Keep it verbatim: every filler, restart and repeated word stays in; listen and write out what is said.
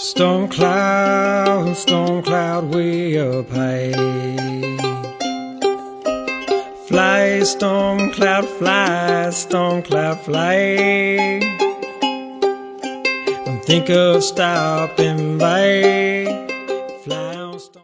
Storm cloud, storm cloud way up high. Fly, storm cloud, fly, storm cloud, fly. Don't think of stopping by.